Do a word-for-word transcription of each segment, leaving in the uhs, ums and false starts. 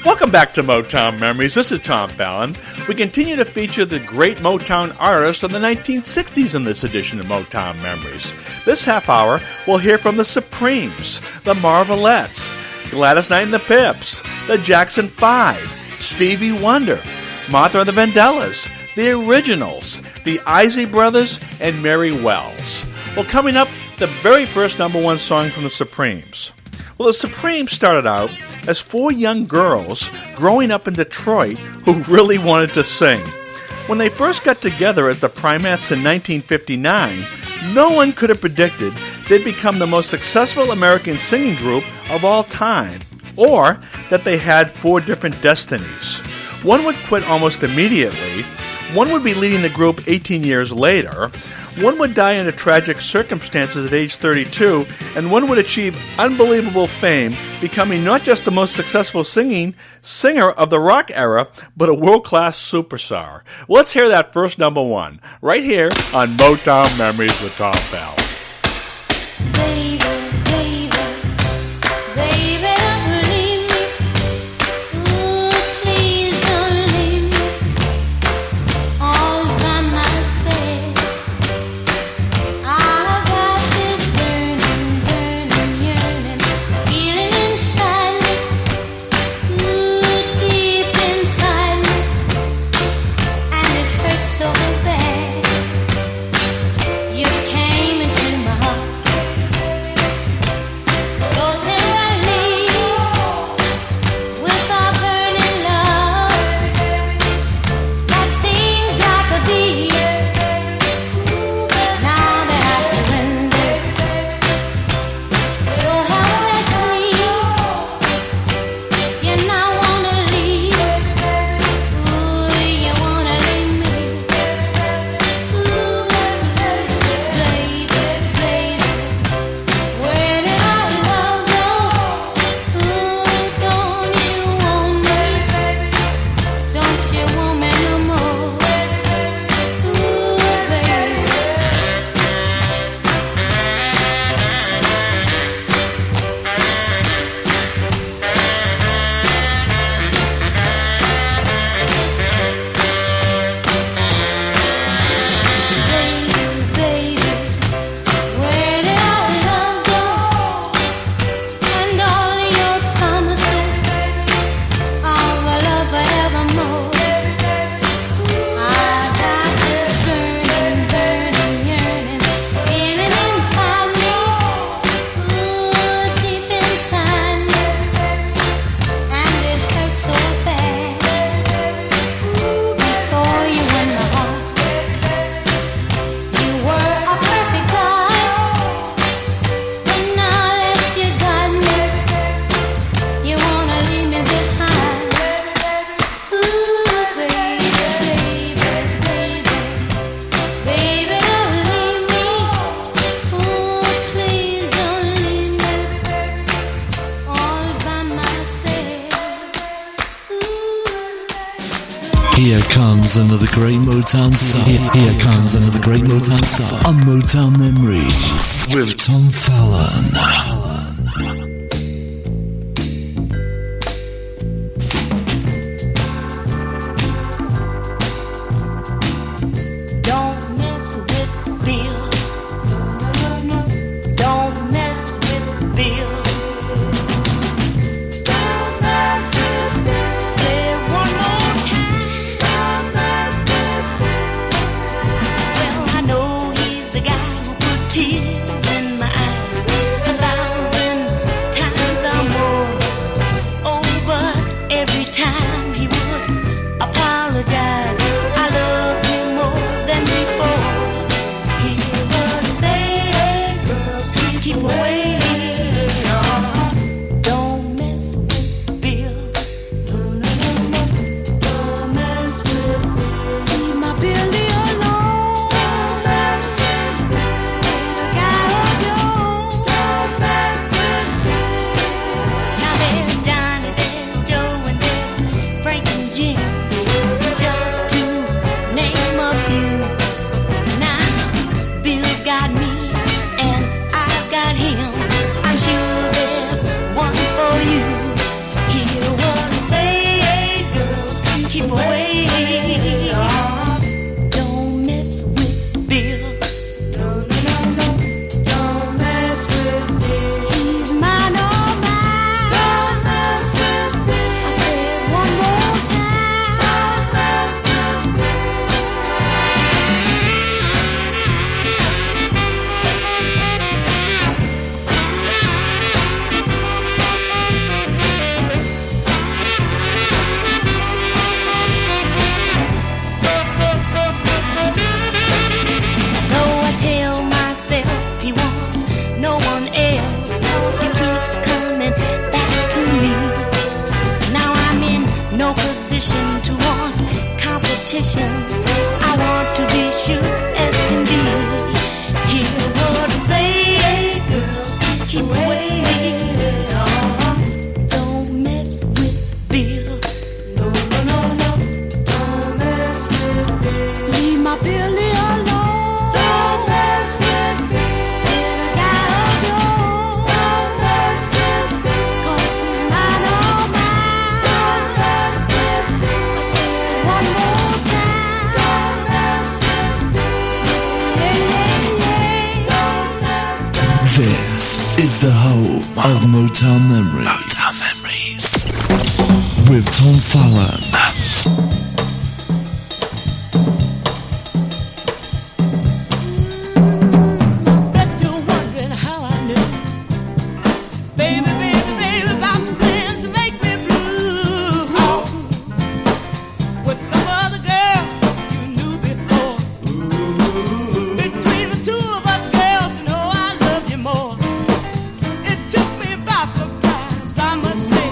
Welcome back to Motown Memories. This is Tom Fallon. We continue to feature the great Motown artists of the nineteen sixties in this edition of Motown Memories. This half hour, we'll hear from the Supremes, the Marvelettes, Gladys Knight and the Pips, the Jackson Five, Stevie Wonder, Martha and the Vandellas, the Originals, the Isley Brothers, and Mary Wells. Well, coming up, the very first number one song from the Supremes. Well, the Supremes started out as four young girls growing up in Detroit who really wanted to sing. When they first got together as the Primettes in nineteen fifty-nine, no one could have predicted they'd become the most successful American singing group of all time, or that they had four different destinies. One would quit almost immediately, one would be leading the group eighteen years later, one would die under tragic circumstances at age thirty-two, and one would achieve unbelievable fame, becoming not just the most successful singing singer of the rock era, but a world-class superstar. Let's hear that first number one, right here on Motown Memories with Tom Fallon. Baby, baby, baby, don't leave me. Ooh, please don't leave me all by myself. I've got this burning, burning yearning, feeling inside me, ooh, deep inside me, and it hurts so bad. You came into my heart so tenderly, with our burning love that stings like a bee. Now that I surrender, so helplessly, you now wanna leave. Ooh, you wanna leave me. Ooh, baby, baby, where did our love go? Ooh, don't you want me? Don't you want me no more? Ooh, baby. Baby, baby, where did our love go? And all your promises of a love forevermore. I've got this burning, burning yearning, feeling inside me, ooh, deep inside me, and it hurts so bad. Before you went my heart, you were a perfect guy, and now that you got me, you wanna leave me behind. Ooh, baby, baby, baby, baby, don't leave me. Ooh, please don't leave me all by myself. Ooh. Here comes another great Motown song. Here, here comes another great Motown song on Motown Memories with Tom Fallon. Don't mess with Bill. Don't mess with Bill. Don't mess with Bill. Say it one more time. Don't mess with Bill. Well, I know he's the guy who put tears in my eyes a thousand position to want competition. I want to be sure as can be. Hear what I say, girls, keep away. Don't mess with Bill. No, no, no, no. Don't mess with Bill. Leave my Billy alone. Don't mess with Bill. Got a Don't mess with Bill. 'Cause he's not all mine. Don't mess with Bill. One more time. Don't mess with Bill. Yeah, yeah, yeah. Don't mess with Bill. This is the home of Motown Memories. Motown Memories. With Tom Fallon. Bet you're wondering how I knew. Baby, baby, baby, about your plans to make me blue. With some other girl you knew before. Between the two of us, girls, you know I love you more. It took me by surprise, I must say.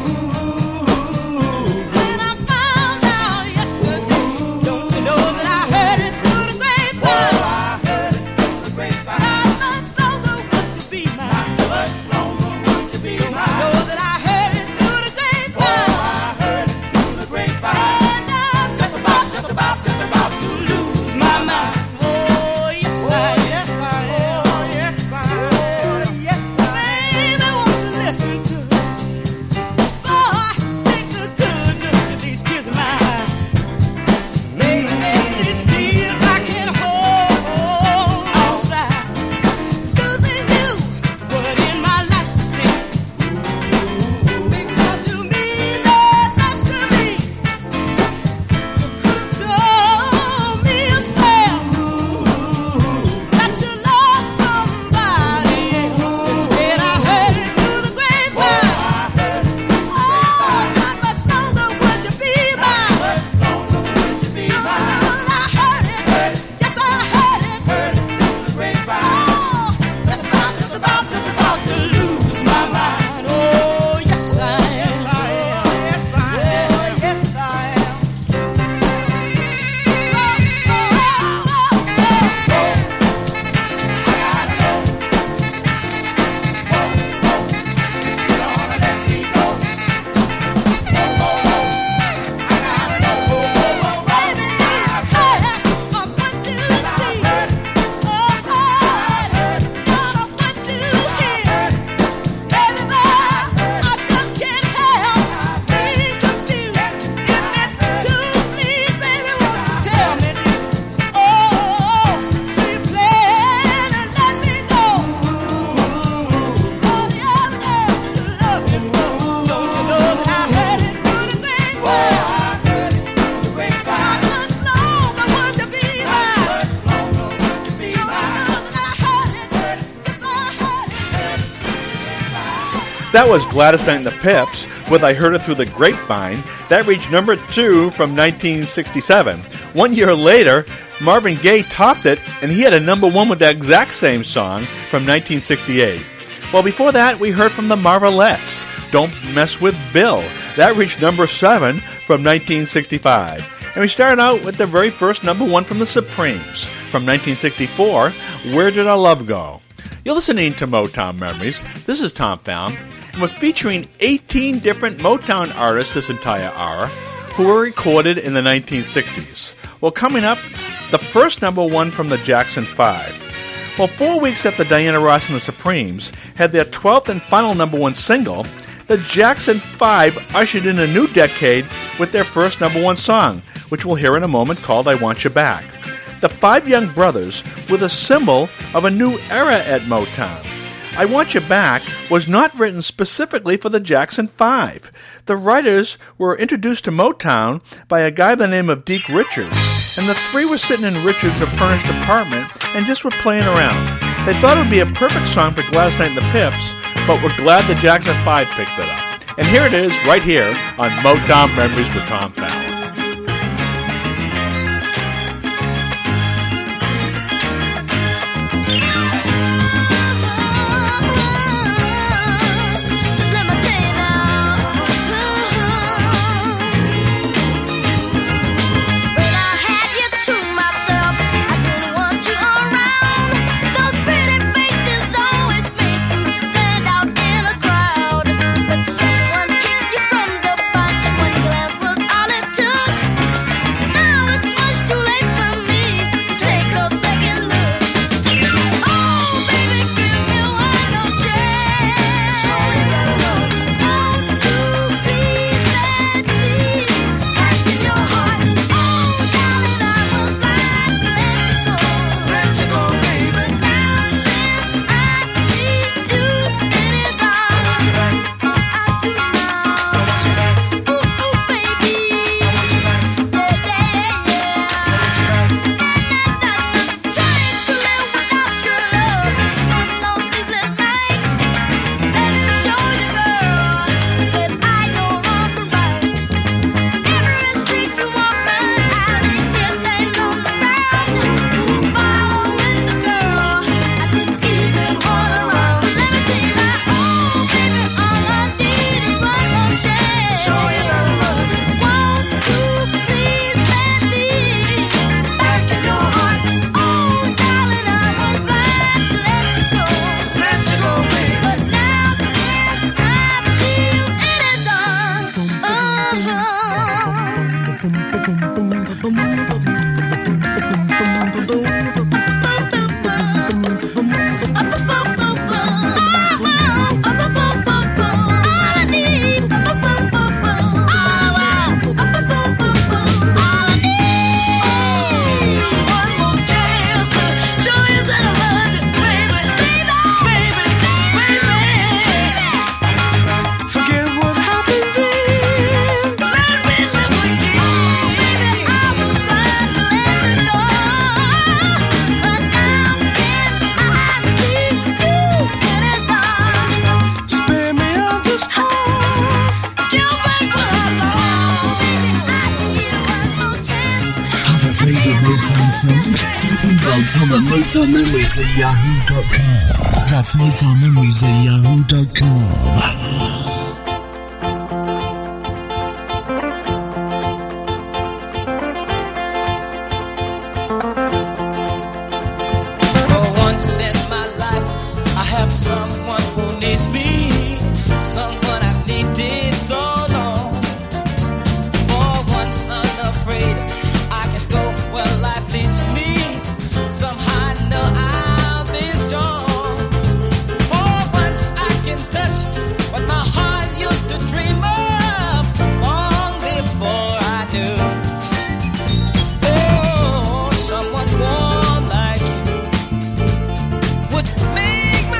When I found out yesterday, don't you know that I heard it through the grapevine? Not much longer would you be mine. Know that I heard it through the grapevine. And I'm just about, just about, just about to lose my mind. Oh, yes I am. Oh, yes I am. Yes I am. Baby, won't you listen to me? Boy, take a good look at these tears of mine. Maybe, maybe these tears I can hold inside. Losing you would in my life, see. Because you mean that much to me. You could have told me yourself that you love somebody else. Instead, I heard it through the grapevine. Oh, not much longer would you be mine. No, I heard it. Yes, I heard it. Oh, just about, just about, just about to lose my mind. Oh, yes, I am. Yes, I am. Oh, yes, I am. That was Gladys Knight and the Pips with I Heard It Through the Grapevine. That reached number two from nineteen sixty-seven. One year later, Marvin Gaye topped it, and he had a number one with that exact same song from nineteen sixty-eight. Well, before that, we heard from the Marvelettes, Don't Mess With Bill. That reached number seven from nineteen sixty-five. And we started out with the very first number one from the Supremes from nineteen sixty-four, Where Did Our Love Go? You're listening to Motown Memories. This is Tom Fallon, and we're featuring eighteen different Motown artists this entire hour who were recorded in the nineteen sixties. Well, coming up, the first number one from the Jackson Five. Well, four weeks after Diana Ross and the Supremes had their twelfth and final number one single, the Jackson Five ushered in a new decade with their first number one song, which we'll hear in a moment, called I Want You Back. The Five Young Brothers were the symbol of a new era at Motown. I Want You Back was not written specifically for the Jackson Five. The writers were introduced to Motown by a guy by the name of Deke Richards, and the three were sitting in Richards' furnished apartment and just were playing around. They thought it would be a perfect song for Gladys Knight and the Pips, but we're glad the Jackson Five picked it up. And here it is, right here on Motown Memories with Tom Fallon. Just let me tell you now. Tom at Motown Memories at yahoo dot com. That's Motown Memories at yahoo dot com. Someone who needs me, someone I've needed so long. For once unafraid, I can go where life leads me. Somehow I know I'll be strong. For once I can touch what my heart used to dream of long before I knew. Oh, someone warm like you would make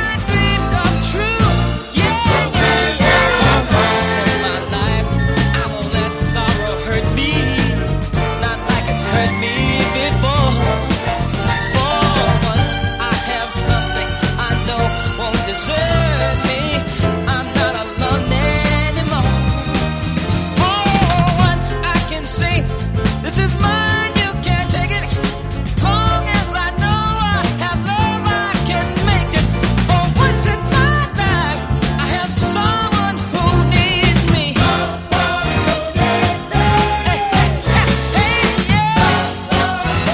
hurt me before. For once I have something I know won't desert me. I'm not alone anymore. For once I can say, this is mine, you can't take it. Long as I know I have love, I can make it. For once in my life, I have someone who needs me. Hey, hey, hey, hey, yeah.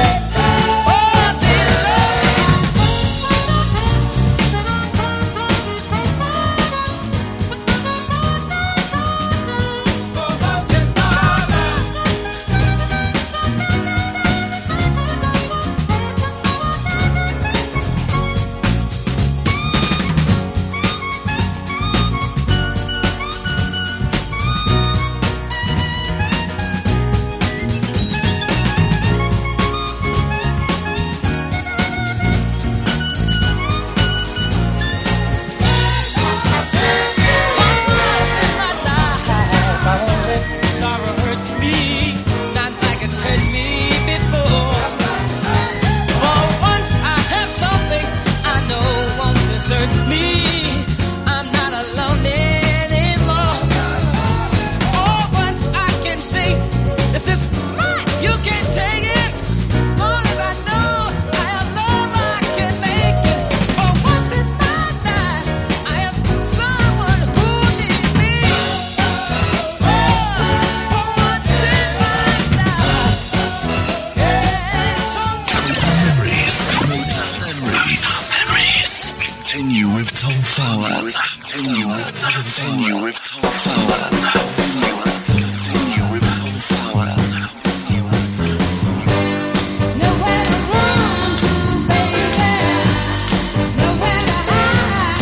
Sorrow hurt me, not like it's hurt me before. For once I have something I know won't desert me. I'm not alone anymore. For once I can say, this is mine, you can't take it. Long as I know I have love, I can make it. For once in my life, I have someone who needs me. Continue with Tom Fowler. Continue with Tom Continue with Tom Fowler. Continue with Continue with Tom Fowler. Nowhere to run to, baby. Nowhere to hide.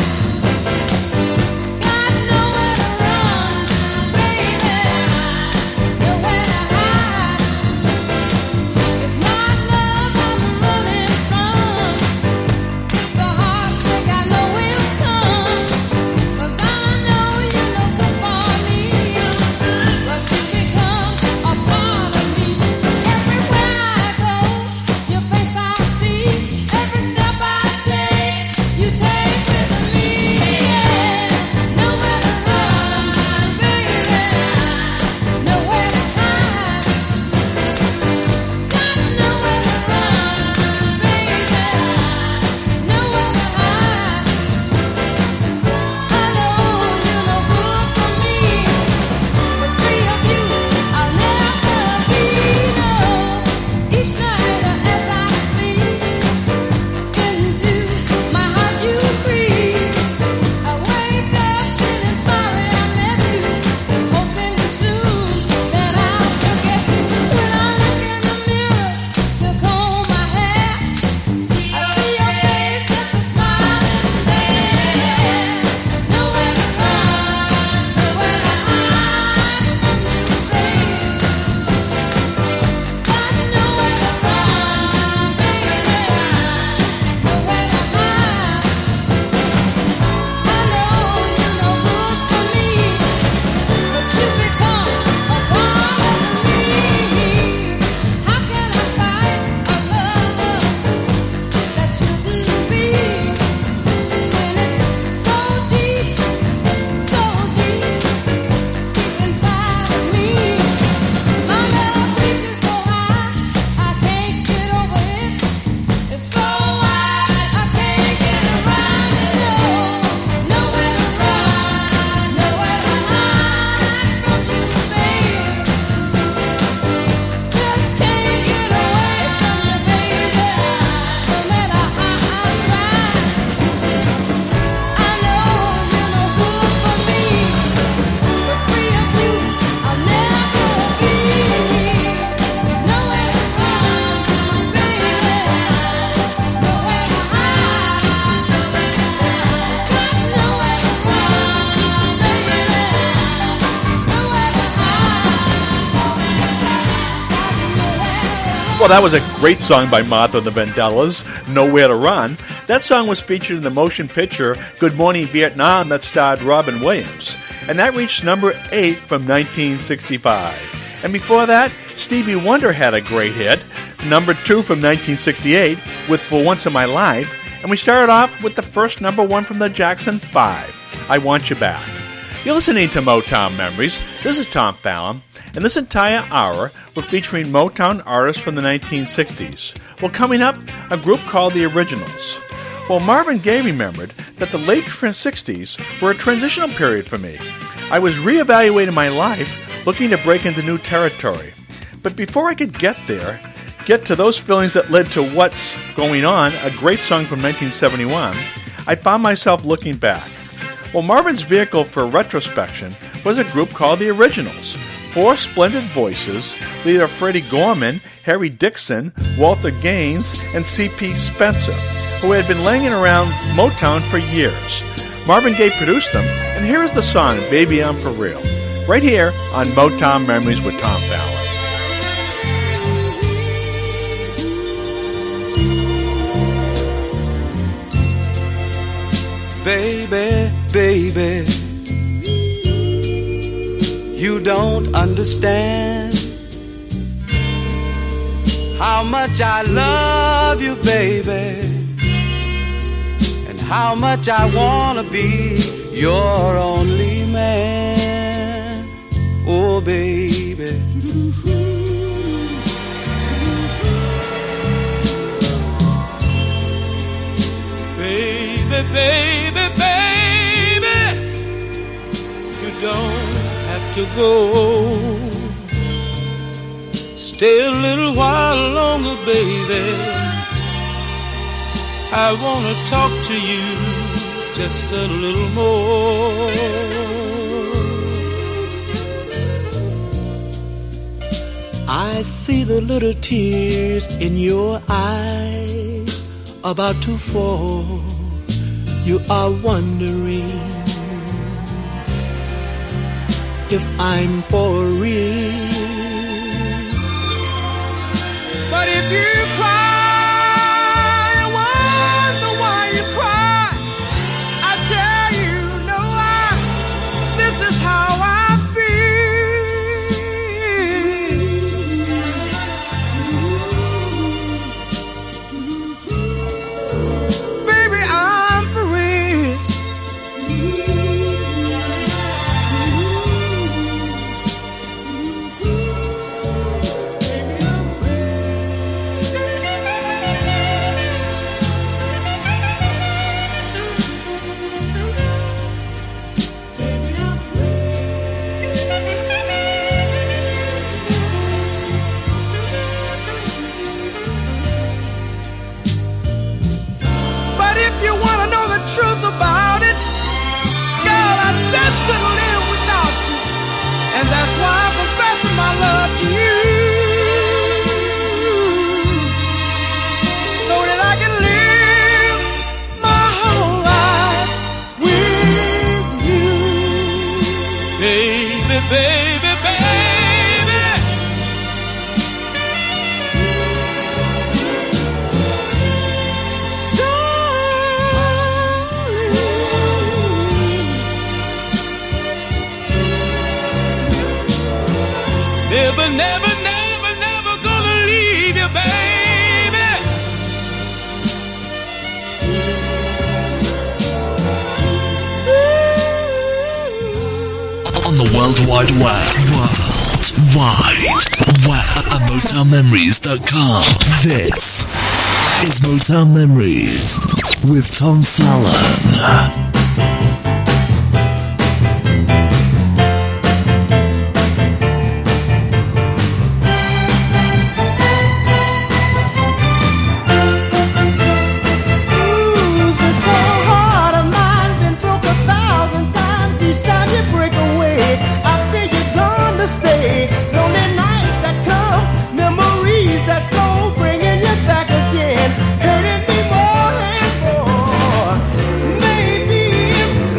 Got nowhere to run to, baby. Nowhere to hide. It's not love I'm running from. It's the heartbreak I know will come. 'Cause I know you know for me. Well, that was a great song by Martha and the Vandellas, Nowhere to Run. That song was featured in the motion picture Good Morning Vietnam that starred Robin Williams. And that reached number eight from nineteen sixty-five. And before that, Stevie Wonder had a great hit, number two from nineteen sixty-eight with For Once in My Life. And we started off with the first number one from the Jackson five, I Want You Back. You're listening to Motown Memories. This is Tom Fallon. And this entire hour, we're featuring Motown artists from the nineteen sixties. Well, coming up, a group called The Originals. Well, Marvin Gaye remembered that the late sixties were a transitional period for me. I was reevaluating my life, looking to break into new territory. But before I could get there, get to those feelings that led to What's Going On, a great song from nineteen seventy-one, I found myself looking back. Well, Marvin's vehicle for retrospection was a group called The Originals. Four splendid voices, leader Freddie Gorman, Harry Dixon, Walter Gaines, and C P Spencer, who had been laying around Motown for years. Marvin Gaye produced them, and here is the song, Baby I'm For Real, right here on Motown Memories with Tom Fallon. Baby, baby, you don't understand how much I love you, baby, and how much I wanna be your only man. Oh, baby. Baby, baby, baby, you don't have to go. Stay a little while longer, baby. I wanna talk to you just a little more. I see the little tears in your eyes about to fall. You are wondering if I'm for real. But if you cry, I wonder why you cry. I tell you, no lie, this is how I feel. Baby, I'm for real. Truth about it, girl, I just couldn't live without you, and that's why I'm confessing my love to you, so that I can live my whole life with you, baby, baby, baby. Never, never, never, never gonna leave you, baby. On the World Wide Web, World Wide Web at Motown Memories dot com. This is Motown Memories with Tom Fallon. Hurting me more and more. Maybe it's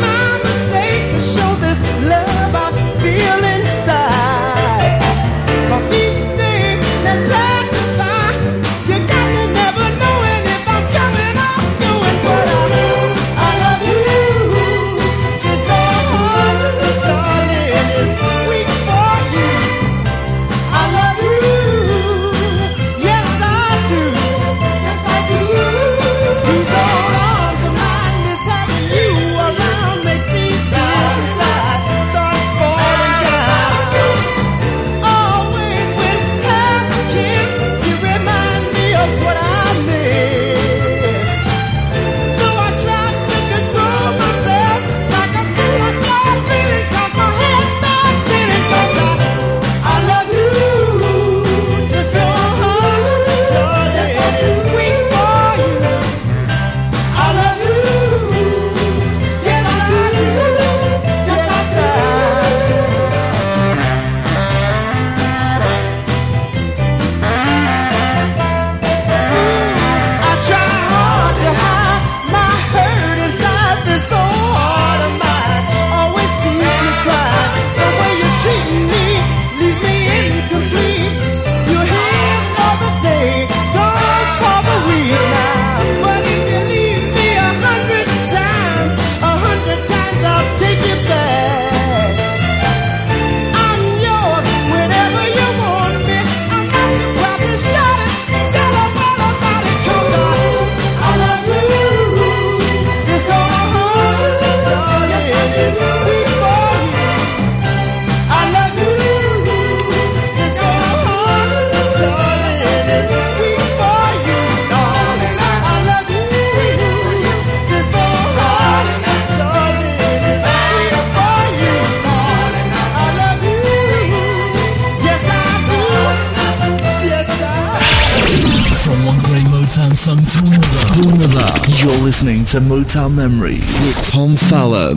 You're listening to Motown Memories with Tom Fallon.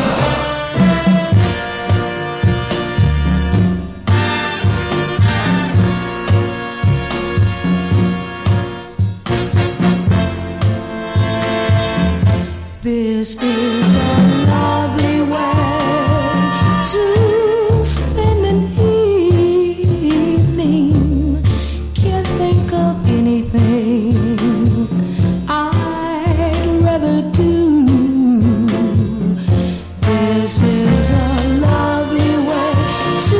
This is a lovely way to spend an evening. Can't think of anything I'd rather do. This is a lovely way to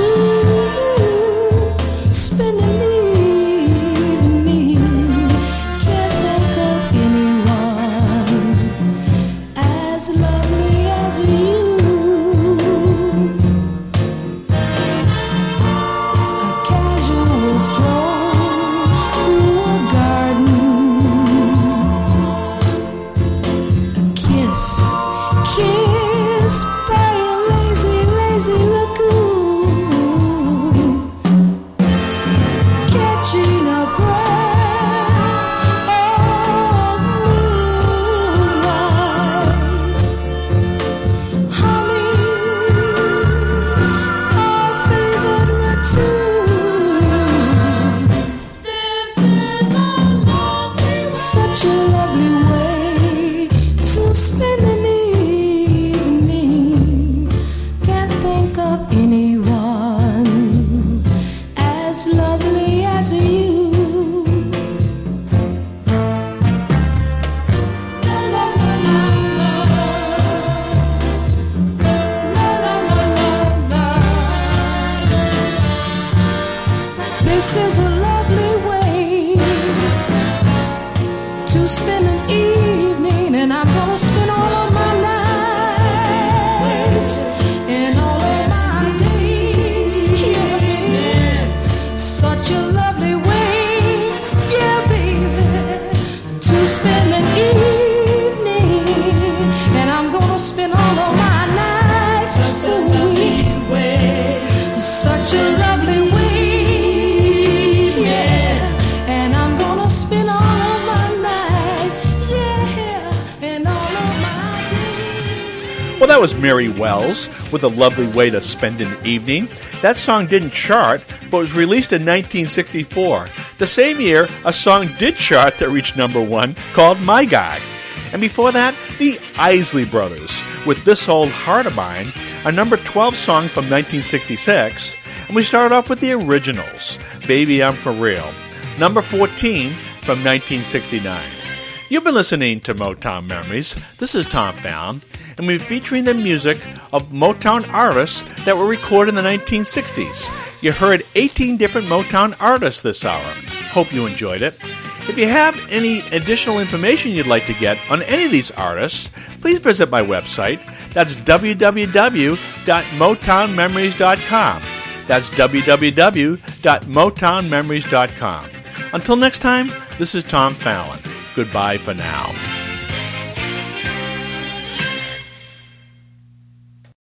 spend an evening. Can't think of anyone as lovely as you. A casual stroll through a garden. A kiss, kissed by a lazy, lazy lagoon. Catching a breath of moonlight. Humming our favorite tune. This is a lovely, such a lovely way to spend an evening. Can't think of anyone as lovely as you. La la la la la. La la la la la. This is a lovely way to spend an evening, and I'm gonna spend all of my nights and all of my days here, baby. Such a lovely way, yeah, baby, to spend an evening, and I'm gonna spend all of my nights. Such a lovely way, such a lovely way, yeah, and I'm gonna spend all of my nights, yeah, and all of my days. Well, that was Mary Wells with A Lovely Way to Spend an Evening. That song didn't chart, but was released in nineteen sixty-four. The same year, a song did chart that reached number one called My Guy. And before that, the Isley Brothers with This Old Heart of Mine, a number twelve song from nineteen sixty-six. And we started off with the originals, Baby I'm For Real, number fourteen from nineteen sixty-nine. You've been listening to Motown Memories. This is Tom Fallon, and we're featuring the music of Motown artists that were recorded in the nineteen sixties. You heard eighteen different Motown artists this hour. Hope you enjoyed it. If you have any additional information you'd like to get on any of these artists, please visit my website. That's w w w dot motown memories dot com. That's w w w dot motown memories dot com. Until next time, this is Tom Fallon. Goodbye for now.